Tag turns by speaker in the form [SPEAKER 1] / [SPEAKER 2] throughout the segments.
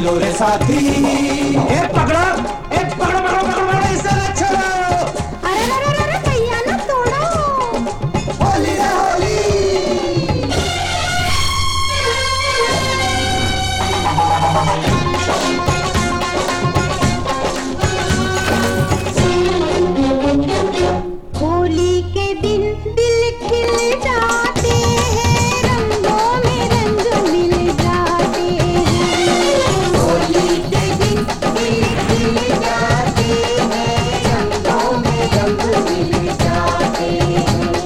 [SPEAKER 1] लो रे साथी, एक पकड़ो, एक पकड़ो पकड़ो पकड़ो पकड़ो, इसे न छोड़ो।
[SPEAKER 2] अरे भैया ना तोड़ो।
[SPEAKER 1] होली रे होली।
[SPEAKER 2] होली के दिन दिल खिल जाते हैं, रंगों में रंग मिल जाते हैं। होली के दिन दिल खिल जाते हैं, रंगों में रंग मिल जाते हैं।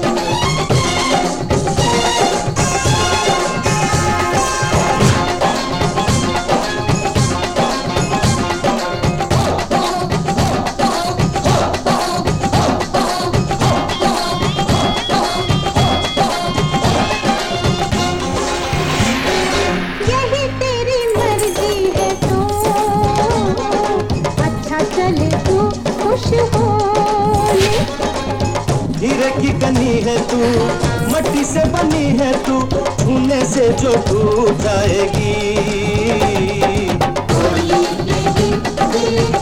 [SPEAKER 2] यही तेरी मर्जी है तो अच्छा चले तू खुश हो ले।
[SPEAKER 1] हीरे की कनी है तू, मट्टी से बनी है तू, छूने से जो टूट जाएगी।
[SPEAKER 2] होली के दिन दिल